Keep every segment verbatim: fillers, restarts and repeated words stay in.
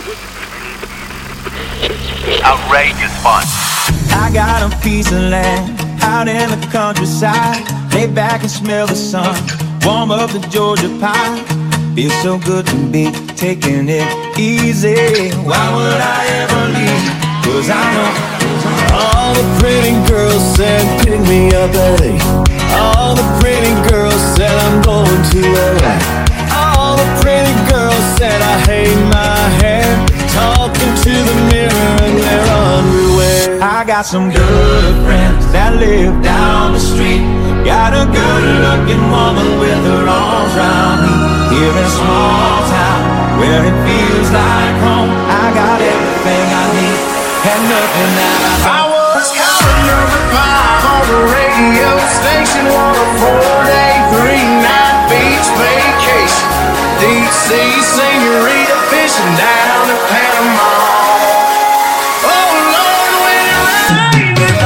Outrageous fun. I got a piece of land out in the countryside. Lay back and smell the sun, warm up the Georgia pie. Feels so good to be taking it easy. Why would I ever leave? Cause I know all the pretty girls said pick me up at eight. All the pretty girls said I'm going to L A. All the pretty girls said I hate my hair, talking to the mirror in their underwear. I got some good friends that live down the street. Got a good looking woman with her arms around me. Here in a small town where it feels like home, I got everything I need and nothing that I don't. I was calling number five on the radio station on a four-day, three-night beach vacation. Deep sea senorita fishing down in Panama. Oh Lord, when it rains, it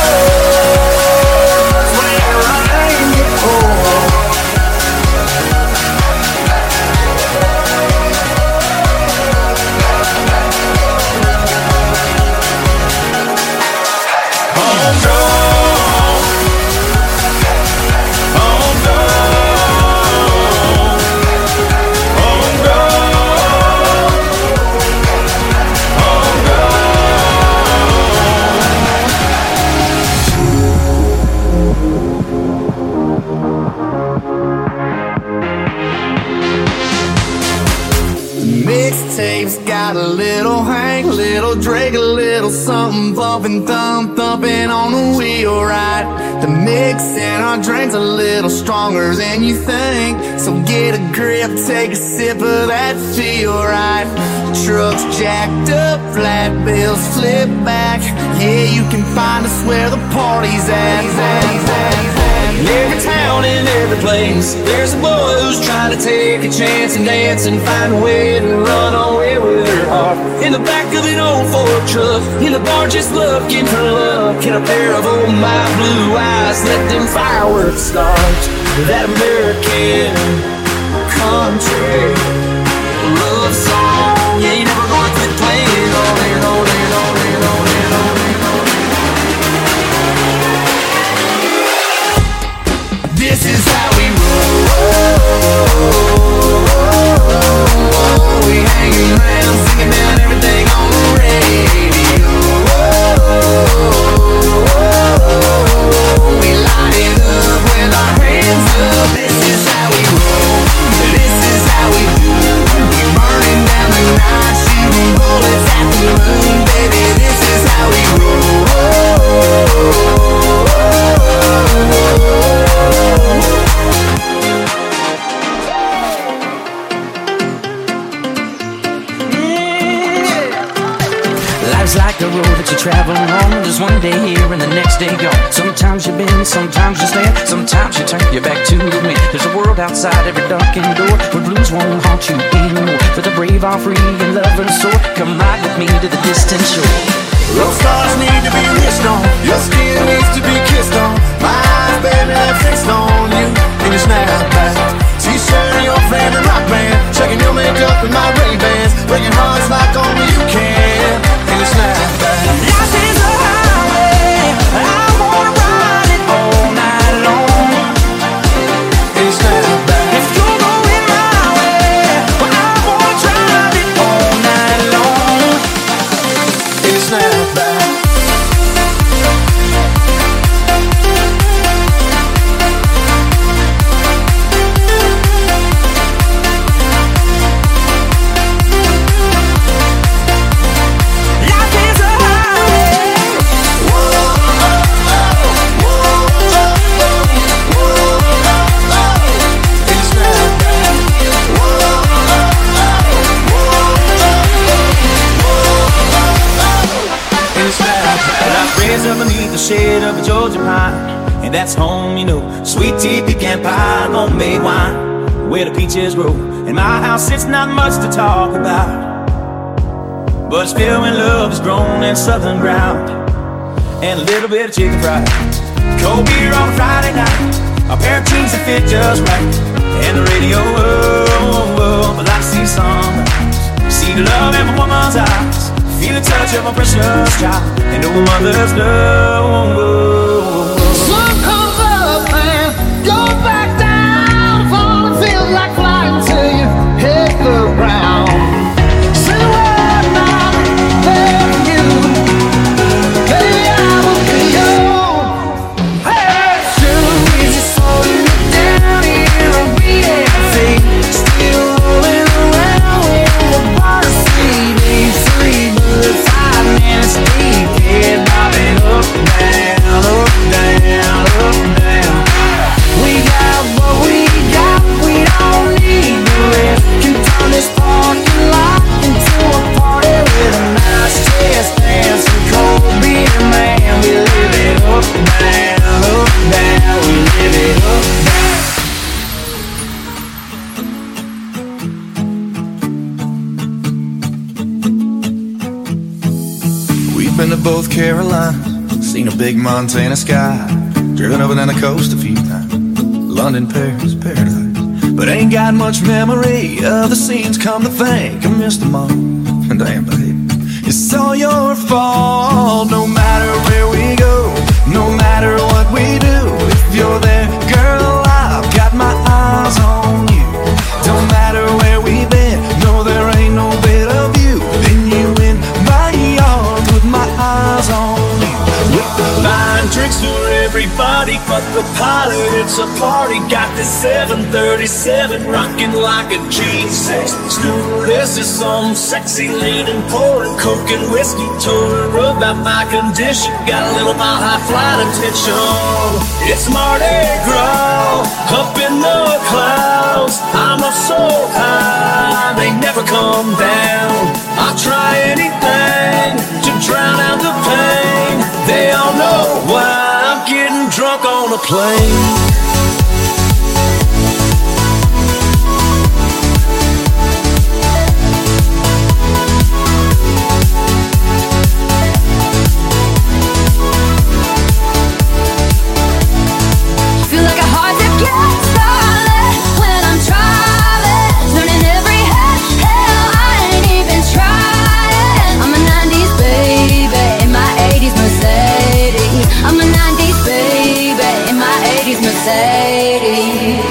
pours. When it rains, it pours. Mixtapes got a little Hank, little Drake, a little something bumping, thump, thumping on the wheel, right? The mix in our drinks a little stronger than you think. So get a grip, take a sip of that feel, right? Trucks jacked up, flat bills flip back. Yeah, you can find us where the party's at. In every town, in every place, there's a boy who's trying to take a chance and dance and find a way to run away with her heart. In the back of an old Ford truck, in the bar just looking for love. Get a pair of old my blue eyes, let them fireworks start. That American country love song, yeah, you never gonna quit playing all day, all day, all day, all day, all day, all day. This is how we roll. We hanging around, singing down everything on the radio. We light it up with our hands up. This is how we roll. This is how we do. We burning down the night, shooting bullets at the moon, baby. This is how we roll. Life's like a road that you travel on. There's one day here and the next day gone. Sometimes you bend, sometimes you stand, sometimes you turn your back to me. There's a world outside every darkened door where blues won't haunt you anymore. For the brave are free and lovers soar. Come ride with me to the distant shore. Road stars need to be wished on. Your skin needs to be kissed on. My eyes, baby, they're fixed on you. In your snapback T-shirt and your favorite rock band. Checking your makeup and my Ray-Bans. Breaking hearts like only you can. In your snapback. Life is a highway, I wanna ride it all night long. In your snapback. If you're going my way, well, I wanna drive it all night long. In your snapback. Up beneath the shade of a Georgia pine, and that's home, you know. Sweet tea, pecan pie, homemade wine, where the peaches grow. In my house, it's not much to talk about, but it's filled when love is grown in southern ground, and a little bit of chicken fried, cold beer on a Friday night, a pair of jeans that fit just right, and the radio. Oh, oh, oh, but I see sunrise, see the love in my woman the touch of a precious child and no mother's love. Sun comes up and goes back down. Falling feels like flying till you hit the ground. Say the word now, there for you. Baby, I will be yours. Hey, soon as you're slowing it down here, I'll be at your feet. Still rolling around with the water sleep. Eight, three, but five minutes deep. Yeah, bobbing up and down, up and down, up and down. We got what we got, we don't need the rest. Can turn this parking lot into a party with a nice chest dance and cold beer, man. We live it up and down, up and down. We live it up and down. We've been to both Carolinas, seen a big Montana sky, driven up and down the coast a few times, London, Paris, paradise. But ain't got much memory of the scenes, come to think I missed them all. Damn, baby, it's all your fault. No matter where we go, no matter what we do, if you're there, girl, I've got my eyes on you. Don't matter where we've been, no, there ain't no bit of you. Then you in my arms with my eyes on you. Buying drinks for everybody but the pilot. It's a party, got this seven thirty-seven rocking like a G six. Stewardess is some sexy lady pouring coke and whiskey. Told her about my condition, got a little mile high flight attention. It's Mardi Gras up in the clouds. I'm up so high, they never come down. I'll try anything to drown out the pain. They all know why I'm getting drunk on a plane. Feel like a heart that gets started when I'm driving, turning every head. Hell, I ain't even trying. I'm a nineties baby in my eighties Mercedes. I'm a nineties baby in my eighties Mercedes.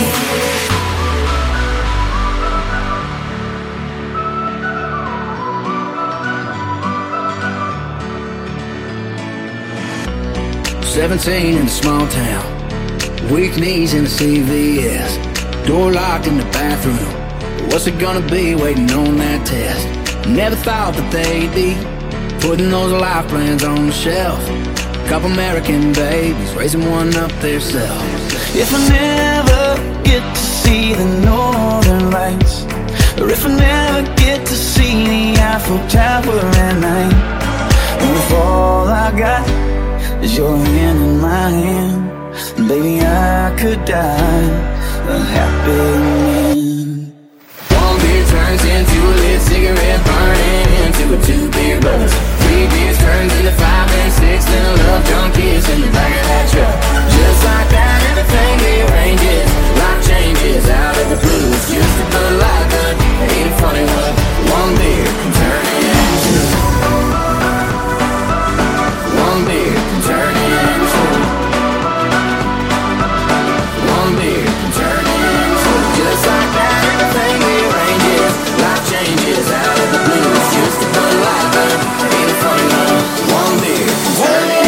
Seventeen in a small town, weak knees in the C V S, door locked in the bathroom. What's it gonna be waiting on that test? Never thought that they'd be putting those life plans on the shelf. Couple American babies raising one up theirselves. If I never get to see the northern lights, or if I never get to see the Eiffel Tower at night, and if all I got is your hand in my hand, baby, I could die a happy man. One beer turns into a lit cigarette, burning into a two-beer buzz. Three beers turns into five and six, then a love drunk kiss in the back of that truck. Just like that, everything rearranges, life changes out of the blues. Just a Bud Light, but ain't it funny what one beer can turn into? One beer can turn into. One beer can turn into. Just like that, everything rearranges, life changes out of the blues. Just a Bud Light, but ain't it funny what one beer can turn into?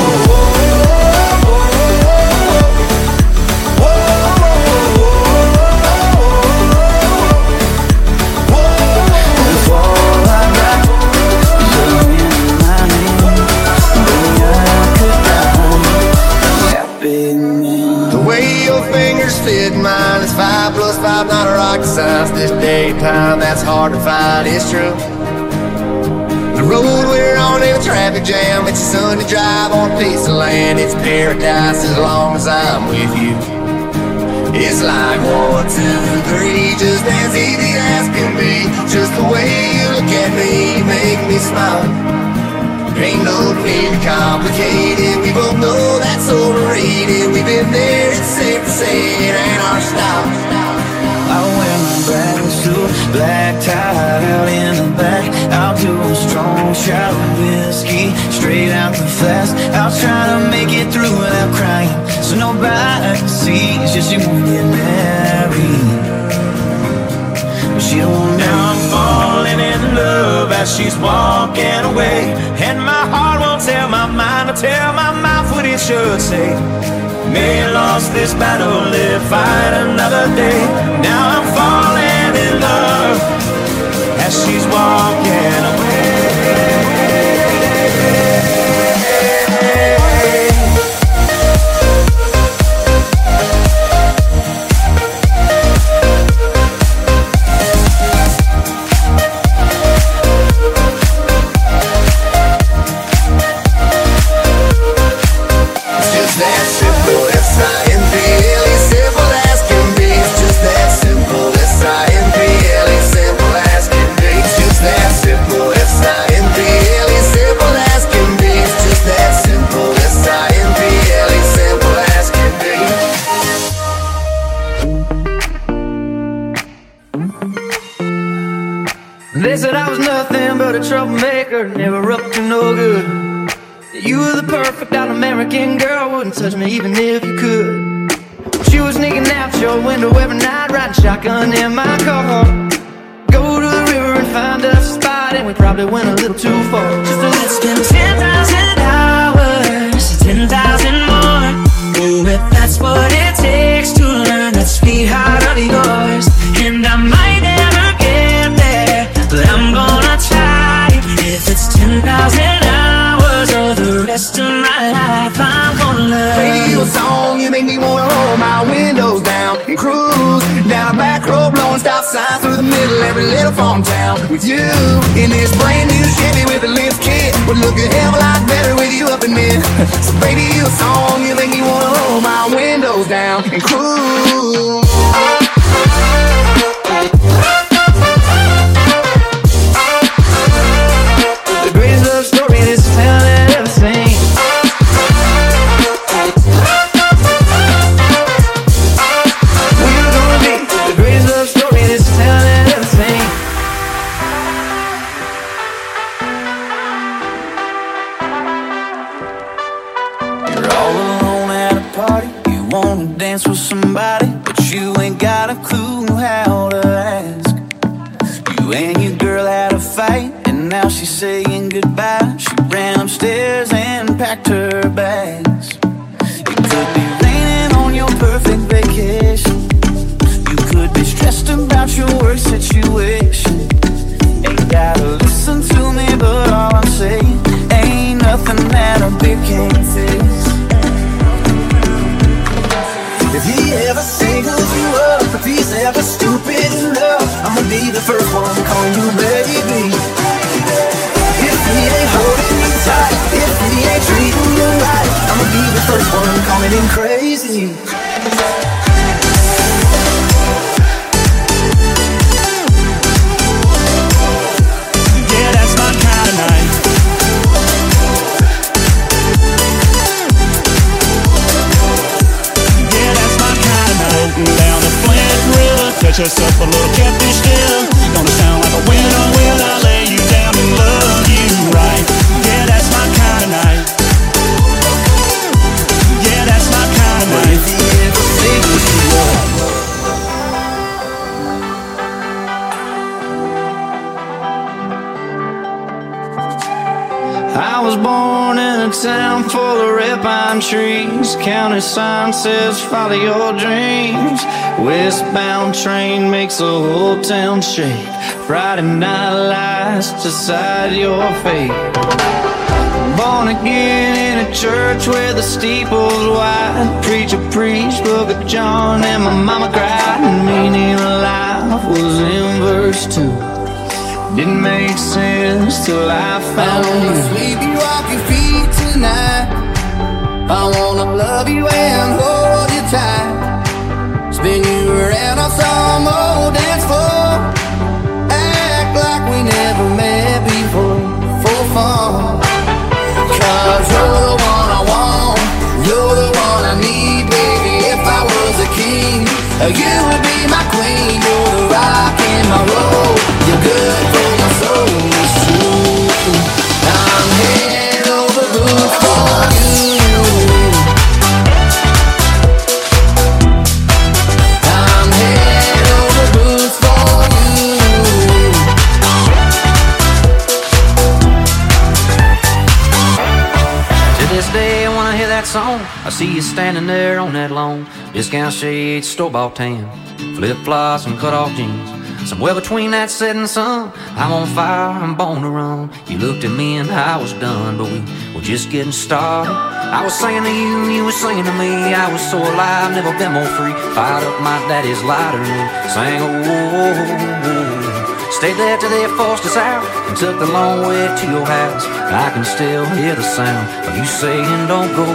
Fit mine is five plus five, not a rocket science. This daytime, that's hard to find, it's true. The road we're on ain't a traffic jam. It's a Sunday drive on a piece of land. It's paradise as long as I'm with you. It's like one, two, three, just as easy as can be. Just the way you look at me, make me smile. Ain't no need to complicate it. We both know that's overrated. We've been there, it's safe to say it ain't our style. I wear my black suit, black tie out in the back. I'll do a strong shot of whiskey straight out the flask. I'll try to make it through without crying, so nobody sees just you won't get married. But she don't want. Now I'm falling in love as she's walking away, and my heart won't tell my mind to tell my mouth what it should say. May have lost this battle, live, fight another day. Now I'm falling in love as she's walking away. They said I was nothing but a troublemaker, never up to no good. You were the perfect all-American girl, wouldn't touch me even if you could. She was sneaking out your window every night, riding shotgun in my car. Go to the river and find us a spot, and we probably went a little too far. Just a little spend ten thousand hours, ten thousand more. Oh, if that's what it takes to learn that sweetheart of yours. And I might never get there, but I'm gonna try. If it's ten thousand hours or the rest of my life, I'm gonna love. Play your song, you make me wanna roll my windows down and cruise down a back road, blowing stop signs through the middle of every little farm town. With you in this brand new Chevy with a lift kit, would look a hell of a lot better with you up in it. So baby, your song, you make me wanna roll my windows down and cruise. The greatest love story this town had ever seen. We're gonna be the greatest love story this town had ever seen. You're all alone at a party, you wanna dance with somebody, but you ain't got a clue how to ask. You and your girl had a fight, and now she's saying goodbye. She ran upstairs and packed her bags. It could be raining on your perfect vacation. You could be stressed about your work situation. Ain't gotta listen to me, but all I'm saying ain't nothing that a beer can't fix. If he ever singles you up, if he's ever stupid enough, I'ma be the first one calling you baby. If he ain't holding you tight, if he ain't treating you right, I'ma be the first one calling him crazy. Yeah, that's my kind of night. Yeah, that's my kind of night. Floating down the Flint River, touch yourself a little catfish still. Gonna sound like a winner when I lay you down and love you right. Yeah, that's my kind of night. Yeah, that's my kind of night. If he ever singles you up, I was born in a town full of red pine trees. County sign says follow your dreams. Westbound train makes the whole town shake. Friday night lights decide your fate. Born again in a church where the steeple's wide. Preacher preached Book of John and my mama cried. And meaning of life was in verse two. Didn't make sense till I I found wanna you. sweep you off your feet tonight. I wanna love you and hold you tight. Spin you around on some old dance floor. Act like we never met before, for fun. Cause you're the one I want, you're the one I need, baby. If I was a king, you would be my queen. You're the rock in my roll, you're good for my soul. lights on, I see you standing there on that lawn. Discount shades, store-bought tan, flip-flops and cut-off jeans. Somewhere between that setting sun, I'm on fire, I'm born to run. You looked at me and I was done, but we were just getting started. I was singing to you, you were singing to me. I was so alive, never been more free. Fired up my daddy's lighter and sang, oh, oh, oh, oh. Stayed there till they forced us out and took the long way to your house. I can still hear the sound of you saying, don't go.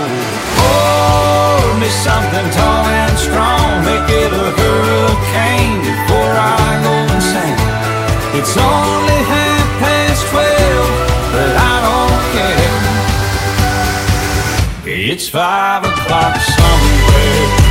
Pour me something tall and strong, make it a hurricane before I go insane. It's only half past twelve, but I don't care. It's five o'clock somewhere.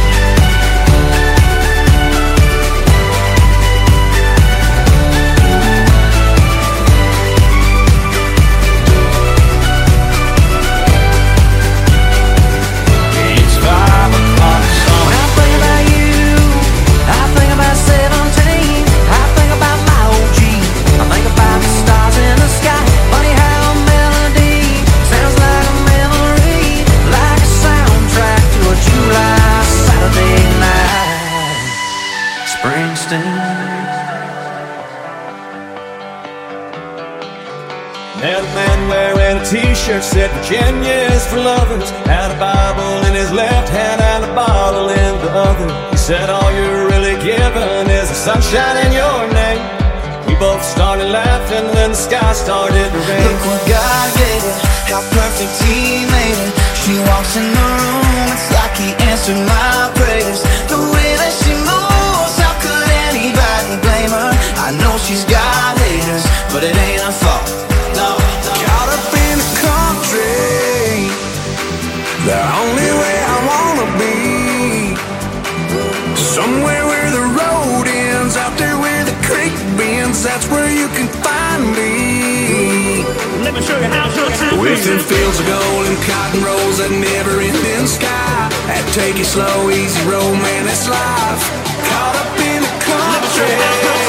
And a man wearing a t-shirt said Virginia is for lovers. Had a Bible in his left hand and a bottle in the other. He said all you're really given is the sunshine in your name. We both started laughing, then the sky started to rain. Look what God gave it, how perfect He made it. She walks in the room, it's like He answered my prayers. The way that she moves, how could anybody blame her? I know she's got haters, but it ain't her fault. No, no. Caught up in the country, the only way I wanna be. Somewhere where the road ends, out there where the creek bends. That's where you can find me. Let me show you how to Within fields of gold and cotton rolls, that never-ending sky. That take it slow, easy road, man, that's life. Caught up in the country.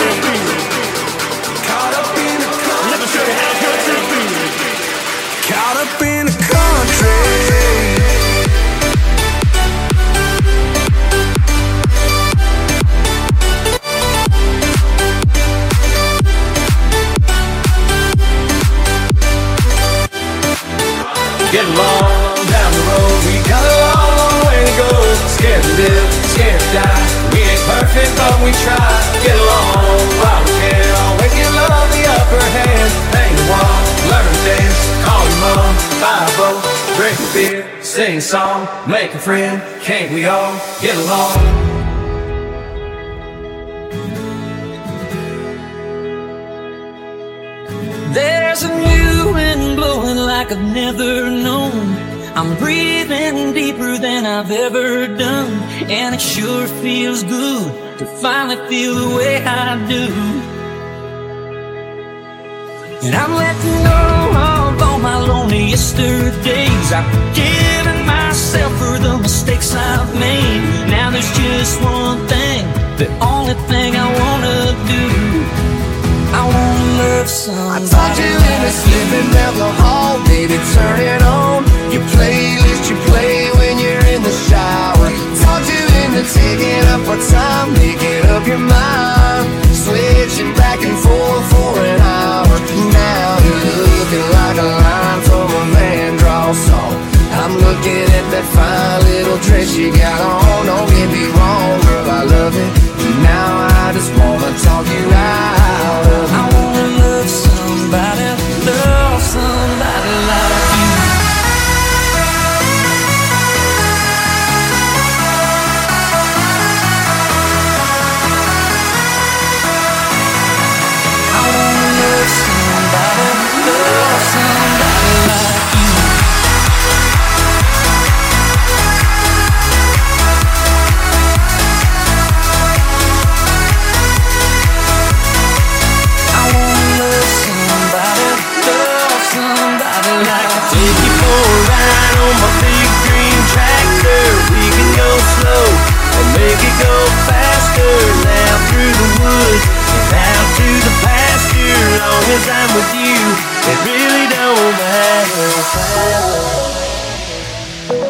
Caught up in the country. Let me show you how to Caught up in the country. Get along down the road, we got a long, long way to go. Scared to live, scared to die. We ain't perfect, but we try. Get along while we can. Always give love the upper hand. Hang the wall, learn to dance. Call your mom, buy a boat, drink a beer, sing a song, make a friend. Can't we all get along? There's a new wind blowing like I've never known. I'm breathing deeper than I've ever done, and it sure feels good to finally feel the way I do. And I'm letting go of all my lonely yesterdays. I've forgiven myself for the mistakes I've made. Now there's just one thing, the only thing I wanna do. I wanna love somebody. I taught you in the slipping down the hall, baby, turn it on. Your playlist you play when you're in the shower. Taught you into taking up our time, making up your mind, switching back and forth for an hour. Now you're looking like a line from a Van Draw song. I'm looking at that fine little dress you got on. Don't get me wrong, girl, I love it. Now I just wanna talk you out of it. I wanna love somebody, love somebody like you. I wanna love somebody, love somebody like you. Take you for a ride on my big green tractor. We can go slow or make it go faster. Now through the woods and out to the pasture. Long as I'm with you, it really don't matter.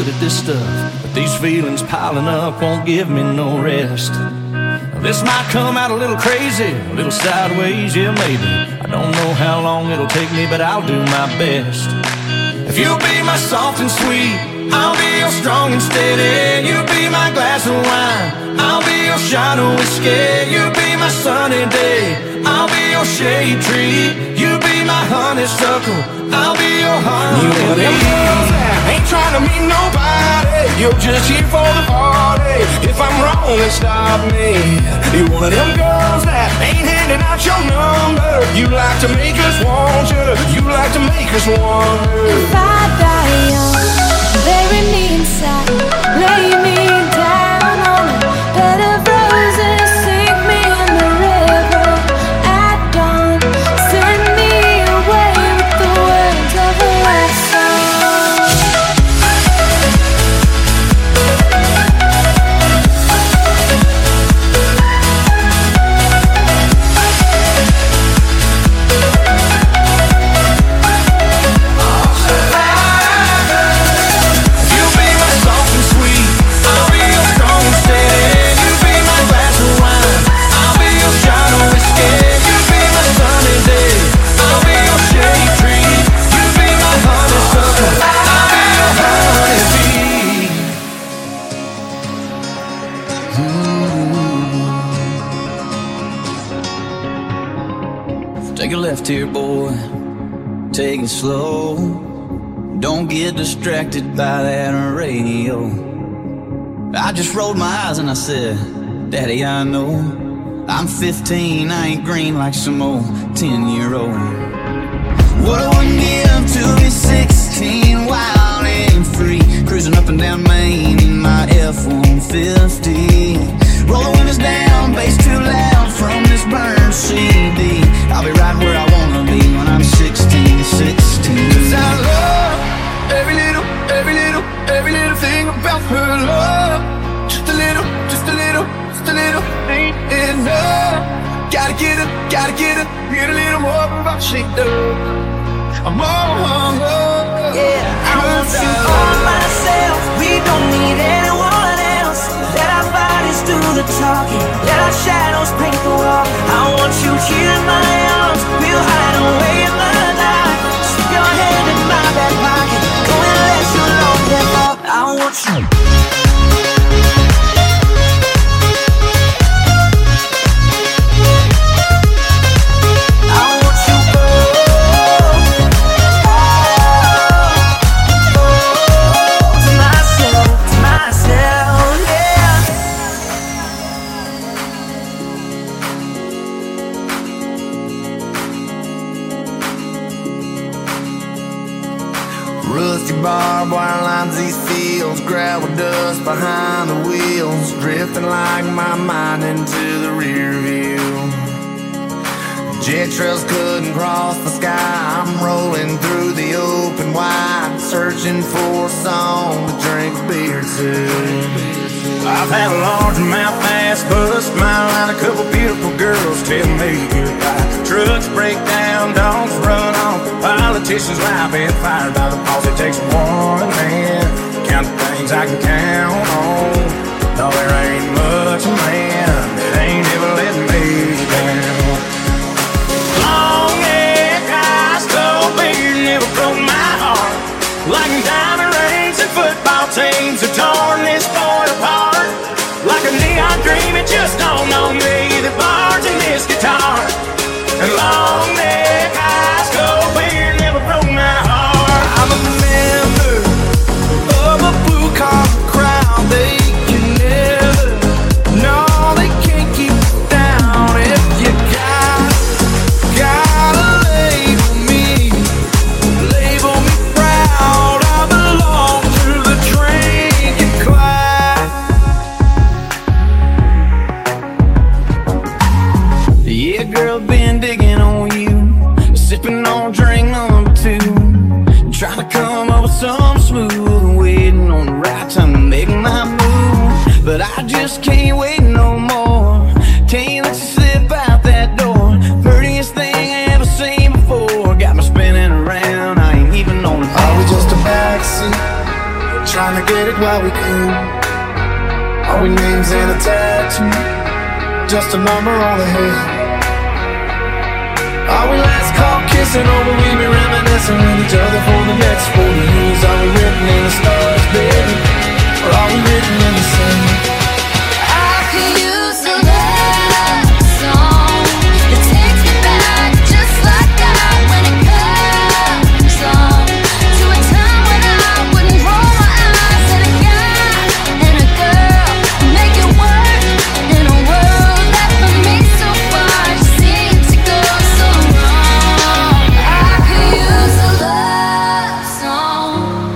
good at this stuff, but these feelings piling up won't give me no rest. This might come out a little crazy, a little sideways, yeah maybe. I don't know how long it'll take me, but I'll do my best. If you'll be my soft and sweet, I'll be your strong and steady. You be my glass of wine, I'll be your shot of whiskey. You be my sunny day, I'll be your shade tree. You be my honeysuckle, I'll be your honey. You one of them girls that ain't trying to meet nobody, you're just here for the party. If I'm wrong, then stop me. You one of them girls that ain't handing out your number. You like to make us want you, you like to make us wonder. If I die young, bury me inside, lay me down on a bed of roses, sink me in the river at dawn, send me away with the words of a last song. Take a left here, boy, take it slow. Don't get distracted by that radio. I just rolled my eyes and I said, Daddy, I know I'm fifteen, I ain't green like some old ten-year-old. What I wouldn't give to be sixteen, wild and free, cruising up and down Main in my F one fifty. Roll the windows down, bass too loud from this burned C D. I'll be right where I wanna be when I'm sixteen, sixteen. Cause I love every little, every little, every little thing about her love. Just a little, just a little, just a little ain't enough. Gotta get her, gotta get her, get a little more about she does. I'm all hung up. Yeah, I want you all myself. We don't need anyone else. Let our bodies do the talking, let our shadows paint the wall. I want you here in my arms, we'll hide away in the night. Slip your hand in my back pocket, go and let your love get off. I want you. Rusty barbed wire lines these fields, gravel dust behind the wheels, drifting like my mind into the rear view. Jet trails couldn't cross the sky, I'm rolling through the open wide, searching for a song to drink beer to. I've had a large mouth ass bust, smile and a couple beautiful girls tell me goodbye. Trucks break down, dogs run off, politicians lie, been fired by the boss. It takes one man, count the things I can count on. No, there ain't much man that ain't ever let me down. Long neck, high skull beard never broke my heart. Like diamond rings and football teams have torn this boy apart. Like a neon dream, it just dawned on me that bars in this guitar. And long neck, high skull beard never broke my heart. I'm a member of a blue collar crowd. They can never, no, they can't keep it down. If you got, gotta label me, label me proud. I belong to the drinking class. Yeah, girl, been digging on you, sipping on drink number two, trying to come up with some smooth, waiting on the right time to make my move. But I just can't wait no more, can't let you slip out that door. Prettiest thing I ever seen before, got me spinning around, I ain't even on the floor. Are we just a backseat, trying to get it while we could. Are we names and a tattoo? Just a number on the head. Are we last call kissing, or will we be reminiscing with each other for the next forty years? Are we written in the stars, baby, or are we written in the sand? I could use a love song that takes me back just like that when it comes on to a time when I wouldn't roll my eyes at a guy and a girl who make it work in a world that for me so far just seems to go so wrong. I could use a love song.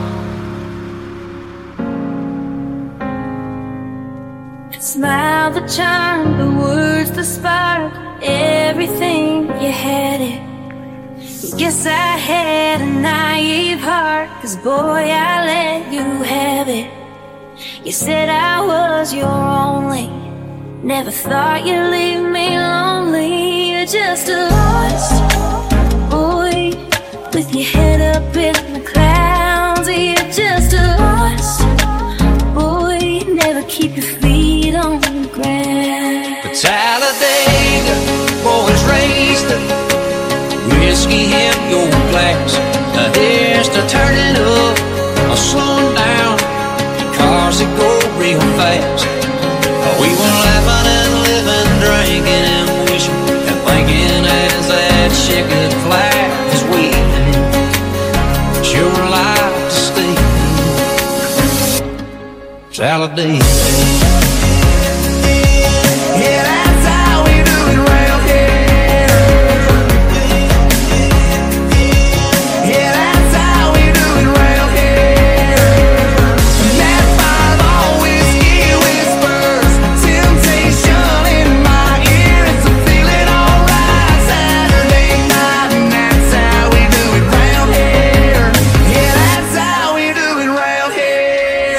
Smile that charmed, the words that sparked everything. You had it. Guess I had a naive heart, 'cause boy, I let you have it. You said I was your only, never thought you'd leave me lonely. You're just a lost boy with your head up in the clouds. You're just a lost boy, never keep your feet on the ground. The Talladega boys raced the whiskey hit your glass. The heads to turning up or slowing down. Cars that go real fast. We were laughing and living, drinking and wishing and thinking as that shit could fly. 'Cause we sure like to stay Talladega. Yeah, that's how we do it round here. Yeah, that's how we do it round here. That five all whiskey whispers, temptation in my ear. It's a feeling alright Saturday night, and that's how we do it round here. Yeah, that's how we do it round here.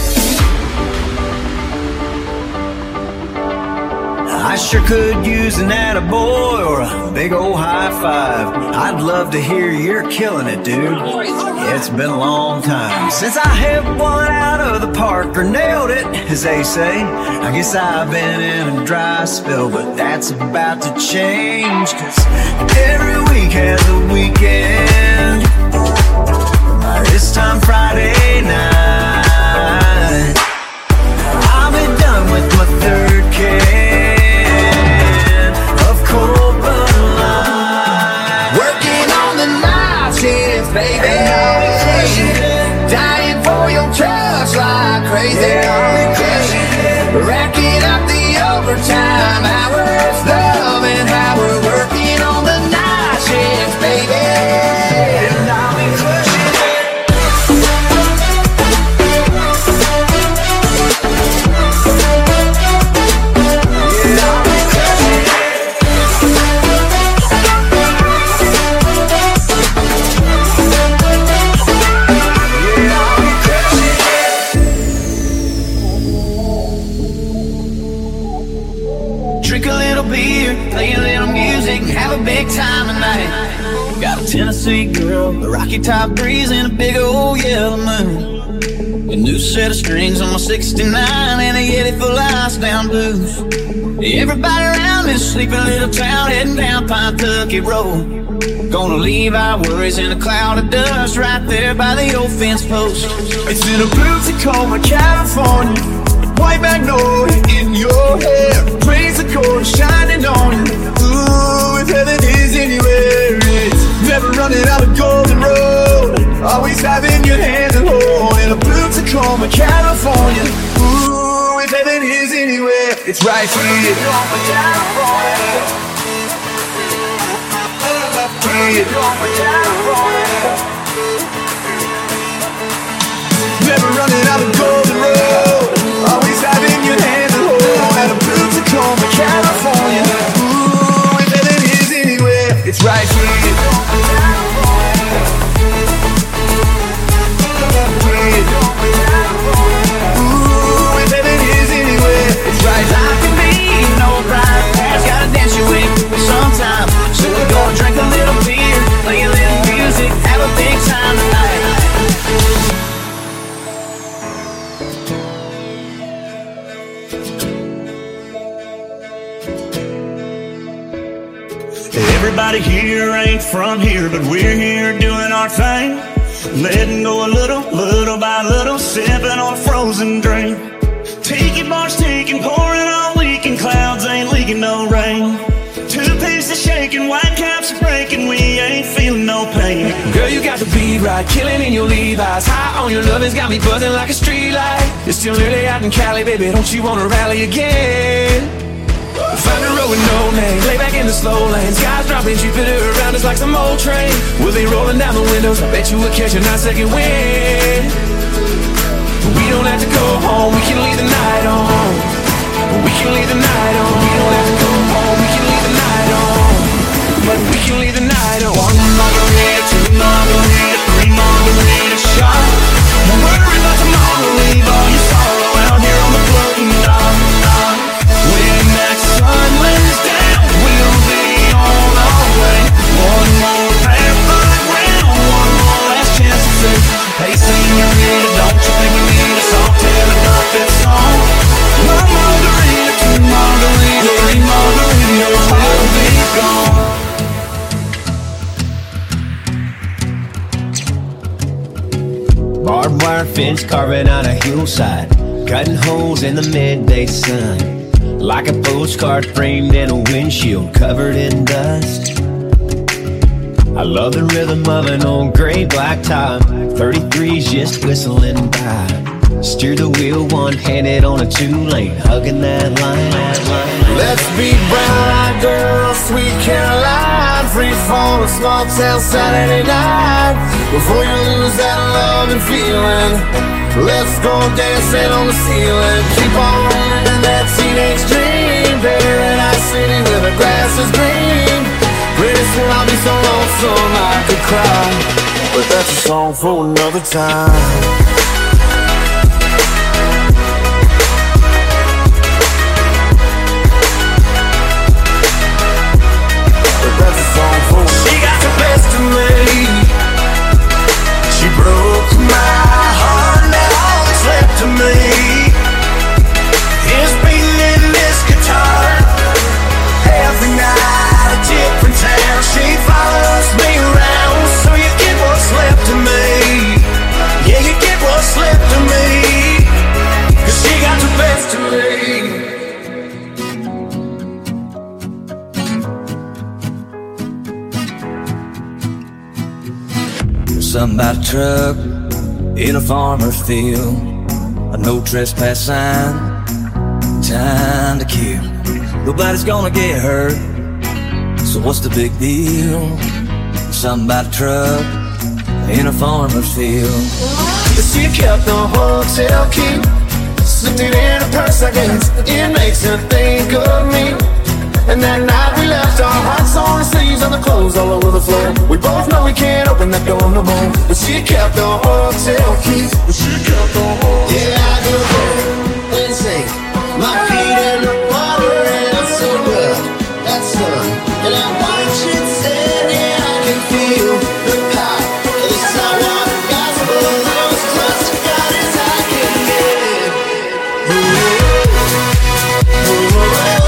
I sure could use an attaboy or a big old high five. I'd love to hear you're killing it, dude. Yeah, it's been a long time since I hit one out of the park or nailed it, as they say. I guess I've been in a dry spell, but that's about to change. 'Cause every week has a weekend. This time Friday night, I'll be done with my third can of cold Bud Light. Working on the night shift, baby. Dying for your touch like crazy. Racking up the overtime hours, loving how we're working on the night shift, baby. And I'll be crushing it. Yeah, I'll be crushing it. Yeah, I'll be crushing it. Drink a little beer, play a little music, have a big time tonight. Got a Tennessee girl, a rocky top breeze, and a big old yellow moon. A new set of strings on my sixty-nine, and a Yeti full of ice down booze. Everybody around this sleepy little town, heading down Kentucky Road. Gonna leave our worries in a cloud of dust right there by the old fence post. It's in a blue Tacoma, California. White magnolia in your hair. Praise the chord shining on you. Ooh, if heaven is anywhere, it's never running out of golden road. Always having your hand and hold in a blue Tacoma, California. Ooh, if heaven is anywhere, it's right here. Never running out of golden road. Always having your hand and hold at a blue Tacoma, California. Ooh, if heaven is anywhere, it's right here. Ooh, if heaven is anywhere, it's right here. Life can be no bright past, gotta dance your way sometime. So we're gonna drink a little beer, play a little music, have a big time tonight. Everybody here ain't from here, but we're here doing our thing. Letting go a little, little by little, sipping on a frozen drink. Tiki bars ticking, pouring all weekend, clouds ain't leaking no rain. Two pieces shaking, white caps are breaking, we ain't feeling no pain. Girl, you got the beat right, killing in your Levi's. High on your love has got me buzzing like a street light. It's still early out in Cali, baby, don't you wanna rally again? Find a road with no name, lay back in the slow lane. Skies dropping Jupiter around us like some old train. We'll be rolling down the windows, I bet you we'll catch a nice second wind. We don't have to go home, we can leave the night on. We can leave the night on. We don't have to go home, we can leave the night on. But we can leave the night on. One margarita, two margarita, three margarita shot. Don't worry about tomorrow, leave all your sorrow out here on the floating dock. When that sun lays down, we'll be on our way. One more pair for the ground, one more last chance to say, hey señorita, don't you think we need a song telling up that song? One margarita, two margarita, three margaritas, we'll be gone. Barbed wire fence carving out a hillside, cutting holes in the midday sun. Like a postcard framed in a windshield covered in dust. I love the rhythm of an old gray black top, thirty-threes just whistling by. Steer the wheel one-handed on a two-lane, hugging that line. Let's be brown-eyed girls, sweet Caroline. Free fall, a small town Saturday night. Before you lose that love and feeling, let's go dancing on the ceiling. Keep on running in that teenage dream. Paradise City where the grass is green. Pretty soon I'll be so lonesome I could cry, but that's a song for another time. She got the best of me. She broke my heart, now all that's left of me is beating this guitar. Every night a different town, she follows me around. So you get what's left of me. Yeah, you get what's left of me, 'cause she got the best of me. Something about a truck in a farmer's field, a no trespass sign, time to kill. Nobody's gonna get hurt, so what's the big deal? Something about a truck in a farmer's field. She kept the hotel key, slipped it in her purse, I guess. It makes her think of me. And that night we left our hearts on the sleeves and the clothes all over the floor. We both know we can't open that door no more, but she kept the hotel key. But she kept the hotel. Yeah, I go there and sink my feet in the water and I so good that sun. And I watch it set and I can feel the power of the saltwater gospel. I was close to God as I can get. Ooh, ooh, ooh.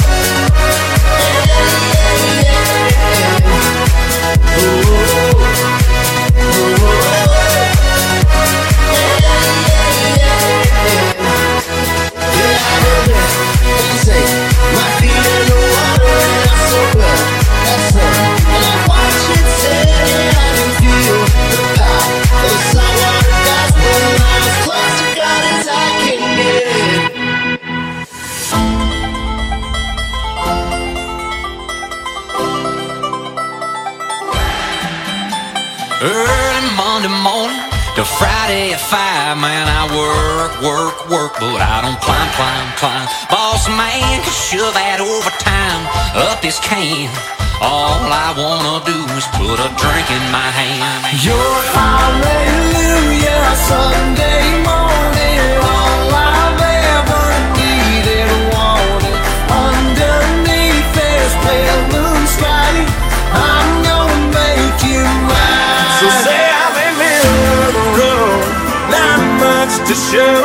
Early Monday morning to Friday at five, man, I work, work, work, but I don't climb, climb, climb. Boss man can shove that overtime up his can. All I wanna do is put a drink in my hand. Your hallelujah Sunday morning, all I've ever needed and wanted. Underneath this pale moon sky, I'm gonna make you mine. So say I'm in middle of the road, not much to show,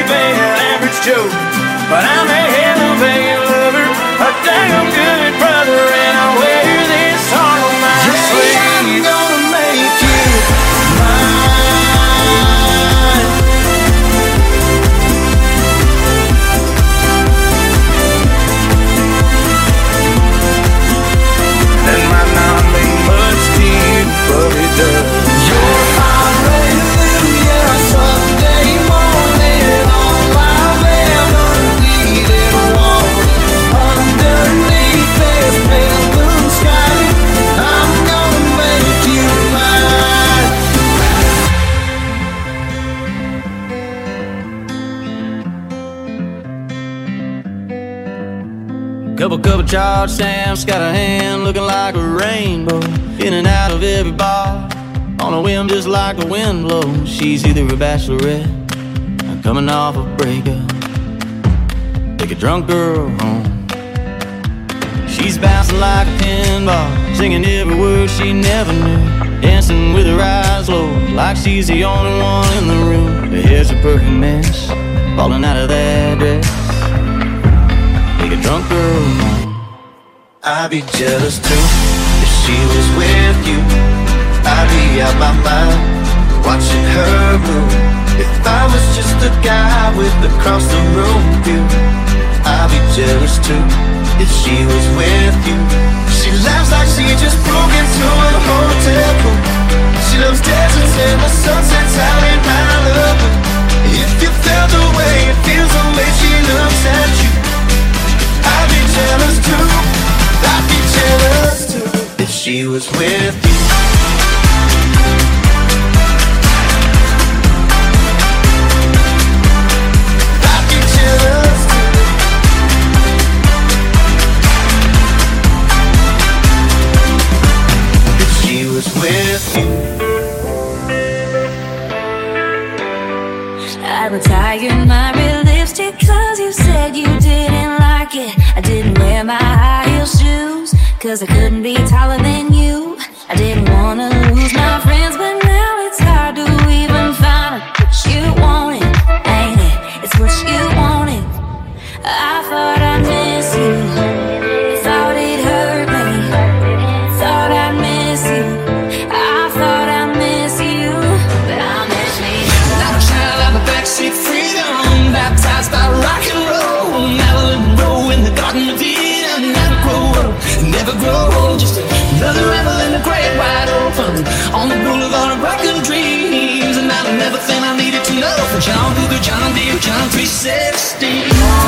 underachieving average Joe, but I'm a hell of a lover, a damn good brother. Supercharged Sam's got a hand looking like a rainbow, in and out of every bar, on a whim just like the wind blows. She's either a bachelorette or coming off a breakup. Take a drunk girl home. She's bouncing like a pinball, singing every word she never knew, dancing with her eyes low, like she's the only one in the room. Her hair's a perfect mess, falling out of that dress. Take a drunk girl home. I'd be jealous too if she was with you. I'd be out my mind, watching her move. If I was just a guy with across the room view, I'd be jealous too if she was with you. She laughs like she just broke into a hotel room. She loves deserts and the sunsets out in Malibu. If you felt the way it feels, the way she looks at you, I'd be jealous too. I'd be jealous too if she was with you. I'd be jealous too if she was with you. I retired my red lipstick cause you said you didn't like it. I didn't wear my high heel shoes cause I couldn't be taller than you. I didn't wanna lose my friends, but now it's hard to even find what you wanted, ain't it? It's what you wanted. I thought I'd miss you, thought it hurt me, thought I'd miss you, I thought I'd miss you, but I miss me. Like a child out of the backseat freedom, baptized by rock and roll. Never grow in the Garden of Eden. Never grow up, never grow old. Just another rebel in the great wide open, on the boulevard of broken dreams. And I knew everything I needed to know from John Booker, John Deere, John three sixteen.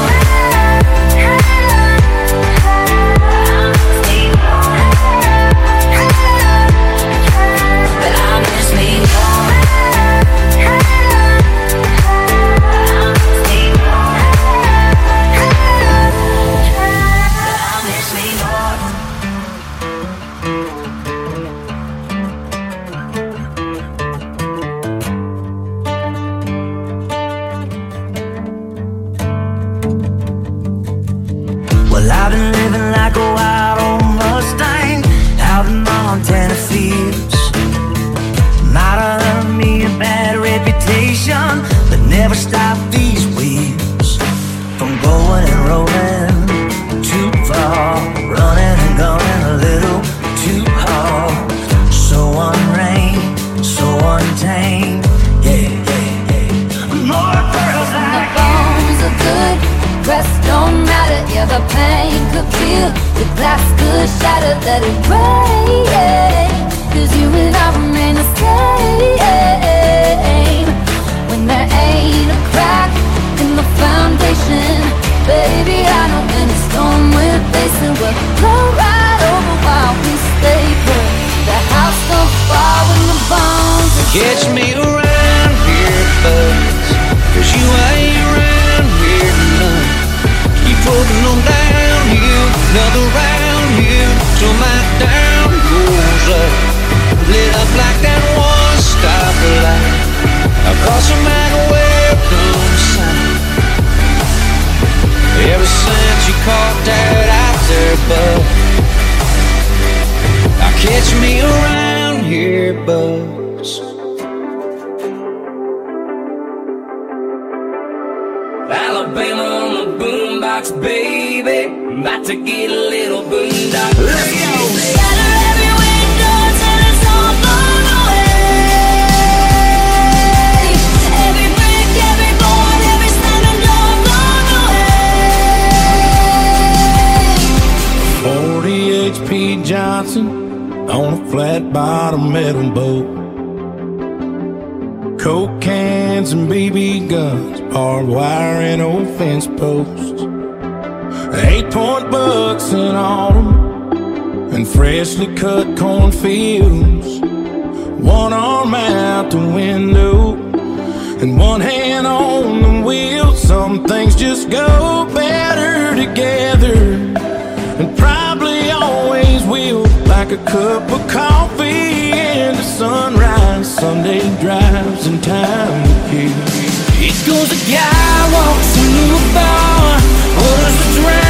But I miss me. Well, I've been living like a wild old Mustang out in Montana fields. Might have earned me a bad reputation, but never stop these wheels from going and rolling too far, running and gunning a little too hard. So unrained, so untamed, yeah, yeah, yeah. More girls The like bones are good, rest don't matter. Yeah, the pain could kill, the glass could shatter. Let it rain, cause you and I remain the same. When there ain't a crack in the foundation, baby, I know any storm we're facing will blow right over while we stay put. The house don't fall when the bones are Catch good. me around here, buds, cause you ain't around here none. Keep floating on down here, another round here, till my down goes up. Lit up like that one stoplight across the mountain, welcome sign. Ever since you caught that out there, bud, now catch me around here, buds. Alabama on the boombox, baby, about to get a little boondock. Let's go. Shatter every window till it's all blown away. Every brick, every board, every slamming door blown away. forty H P Johnson on a flat bottom metal boat. Coke cans and B B guns, barbed wire and old fence posts. Eight point bucks in autumn and freshly cut cornfields. One arm out the window and one hand on the wheel. Some things just go better together. And a cup of coffee and the sunrise, Sunday drives and time to kill. It goes a guy walks into a bar, orders a drink.